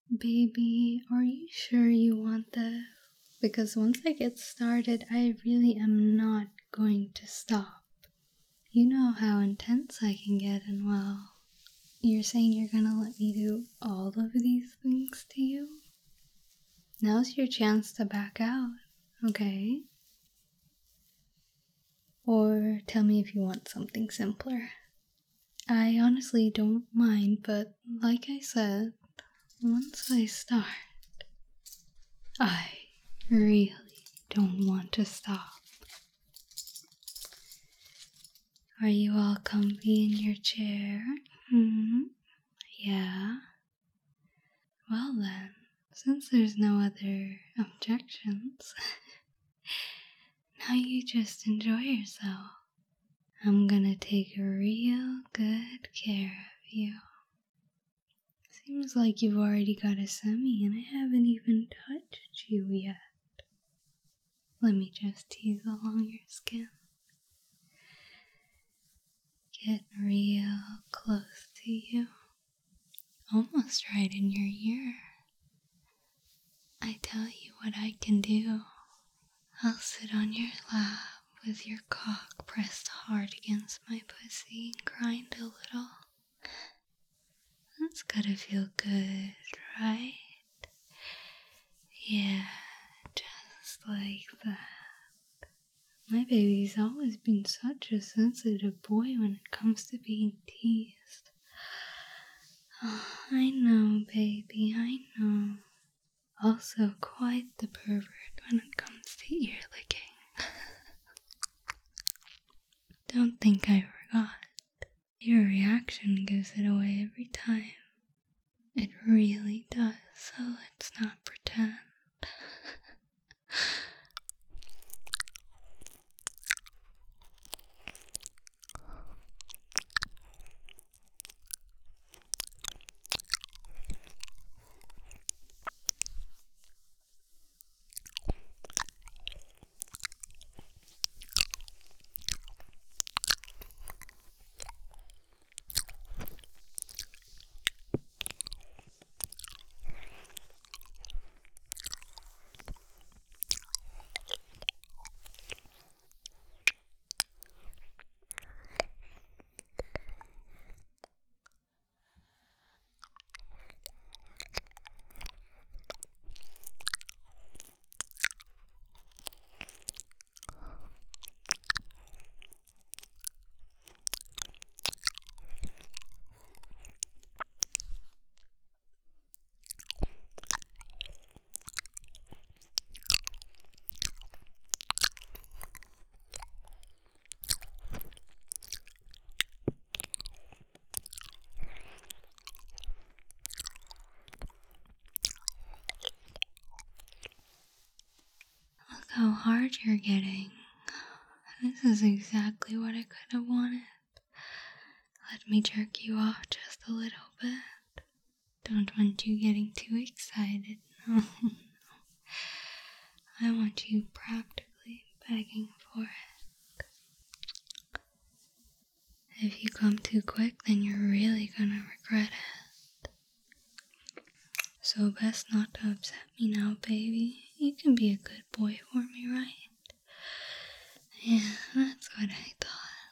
Baby, are you sure you want this? Because once I get started, I really am not going to stop. You know how intense I can get, and well, you're saying you're gonna let me do all of these things to you? Now's your chance to back out, okay? Or tell me if you want something simpler. I honestly don't mind, but like I said, once I start, I really don't want to stop. Are you all comfy in your chair? Yeah? Well then, since there's no other objections, now you just enjoy yourself. I'm gonna take real good care of you. Seems like you've already got a semi and I haven't even touched you yet. Let me just tease along your skin. Get real close to you. Almost right in your ear. I tell you what I can do. I'll sit on your lap with your cock pressed hard against my pussy and grind a little. That's gotta feel good, right? Yeah, just like that. My baby's always been such a sensitive boy when it comes to being teased. Oh, I know, baby, I know. Also quite the pervert when it comes to ear licking. Don't think I forgot. Your reaction gives it away every time. It really does, so let's not pretend. Look how hard you're getting. This is exactly what I could have wanted. Let me jerk you off just a little bit. Don't want you getting too excited. No. I want you practically begging for it. If you come too quick, then you're really gonna regret it. So best not to upset me now, baby. You can be a good boy for me, right? Yeah, that's what I thought.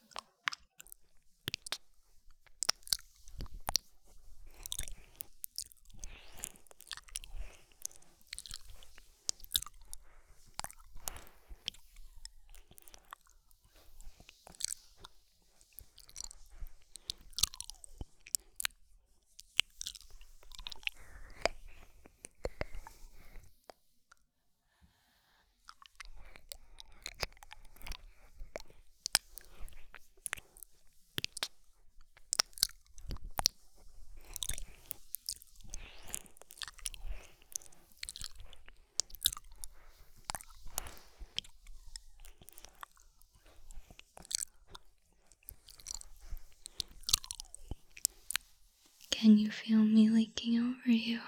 Can you feel me leaking over you?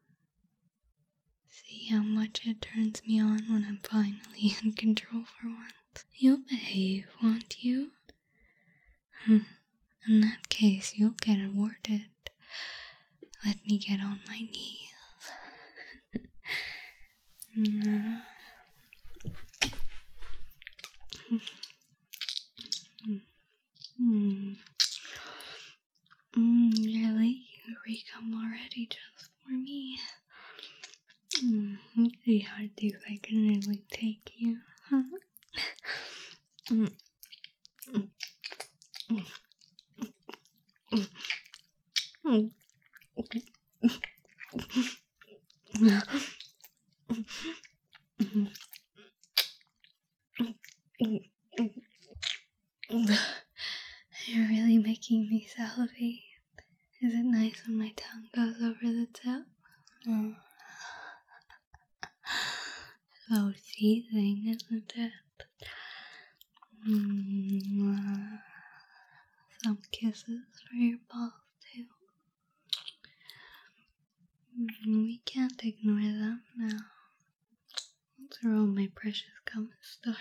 See how much it turns me on when I'm finally in control for once. You'll behave, won't you? In that case, you'll get awarded. Let me get on my knees. Really? You re-come already just for me? Let's see how deep I can really take you, huh? You're really making me salivate. Is it nice when my tongue goes over the tip? So teasing, isn't it? Some kisses for your balls too. We can't ignore them now. That's where all my precious cum is stored.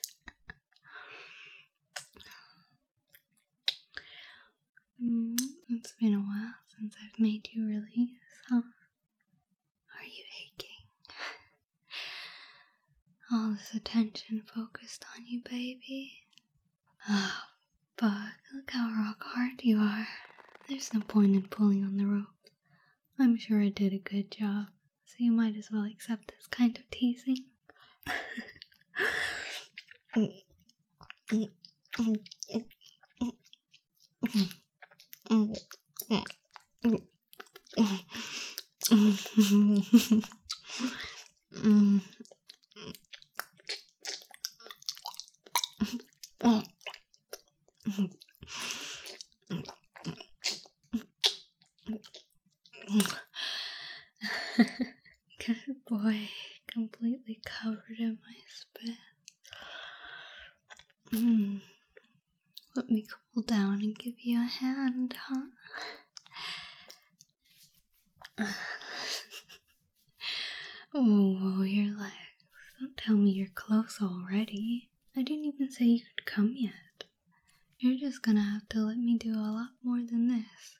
It's been a while since I've made you release, huh? Are you aching? All this attention focused on you, baby. Oh, but look how rock hard you are. There's no point in pulling on the rope. I'm sure I did a good job, so you might as well accept this kind of teasing. Good boy, completely covered in my spit. Let me cool down and give you a hand, huh? Oh, your legs. Don't tell me you're close already. I didn't even say you could come yet. You're just gonna have to let me do a lot more than this.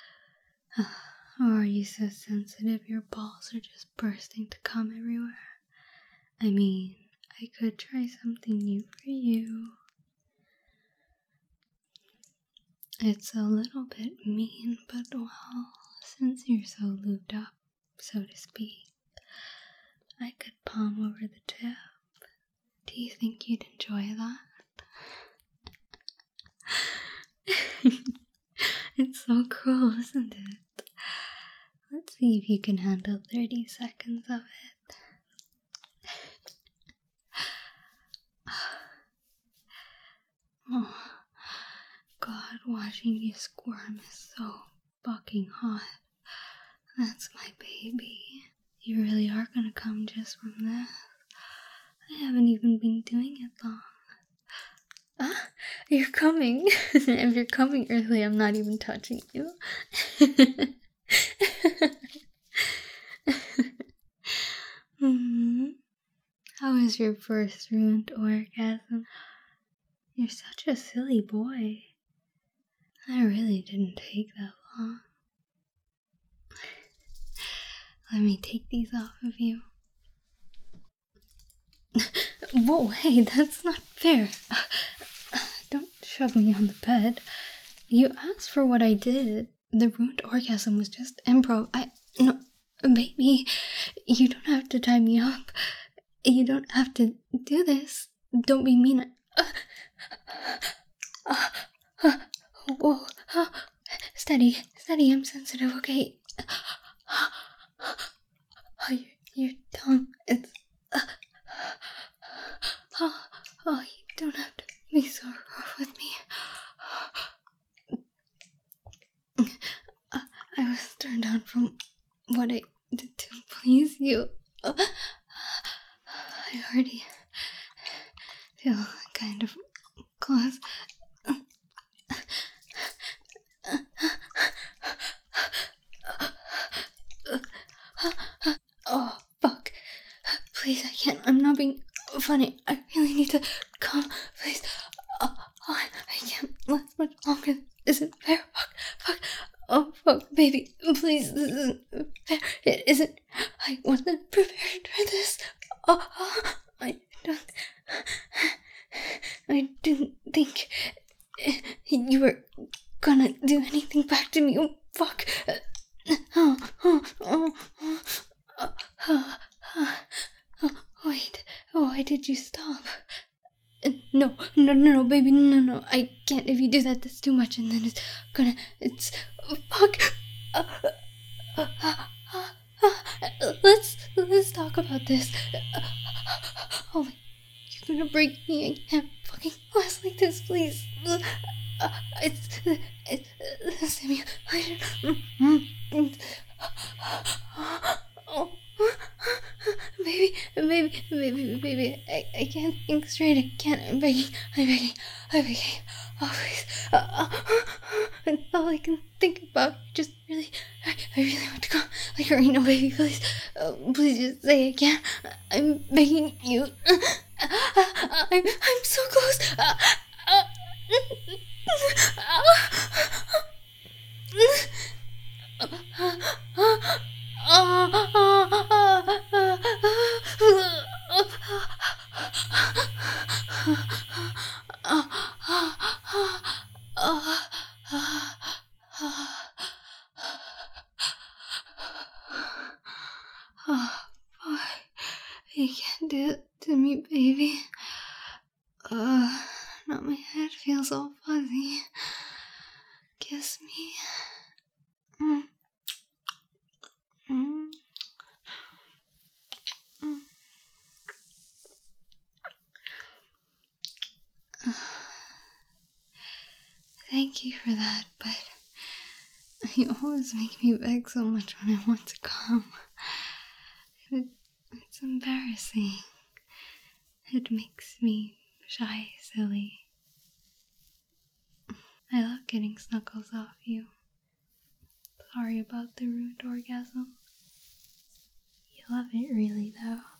Or are you so sensitive your balls are just bursting to come everywhere? I mean, I could try something new for you. It's a little bit mean, but well, since you're so lubed up, so to speak, I could palm over the tip. Do you think you'd enjoy that? It's so cruel, isn't it? Let's see if you can handle 30 seconds of it. Oh, God, watching you squirm is so fucking hot. That's my baby. You really are gonna come just from this. I haven't even been doing it long. You're coming. If you're coming early, I'm not even touching you. How was your first ruined orgasm? You're such a silly boy. I really didn't take that long. Let me take these off of you. Whoa, hey, that's not fair. Don't shove me on the bed. You asked for what I did. The ruined orgasm was just improv. No, baby, you don't have to tie me up. You don't have to do this. Don't be mean. Whoa. Steady, I'm sensitive, okay? Your tongue, it's... you don't have to be so rough with me. I was turned on from what I did to please you. I already feel kind of close. Oh, fuck. Please, I can't. I'm not being funny. I really need to come. Please. I can't last much longer. Is it fair? Fuck. Oh, fuck, baby. Please, this isn't fair. It isn't. I wasn't prepared for this. no, baby, no, I can't. If you do that, that's too much, and then it's, fuck. Let's talk about this. Oh my, you're gonna break me. I can't fucking last like this, please. It's simulation. Oh, baby, I can't think straight. I can't. I'm begging. Oh, please. It's all I can think about. Just really, I really want to go. Like, hurry, no, baby, please. Please just say I can't. I'm begging you. I'm so close. Oh, boy. You can't do it to me, baby. Now my head feels all fuzzy. Kiss me. Thank you for that, but you always make me beg so much when I want to come. It's embarrassing. It makes me shy, silly. I love getting snuggles off you. Sorry about the ruined orgasm. You love it really, though.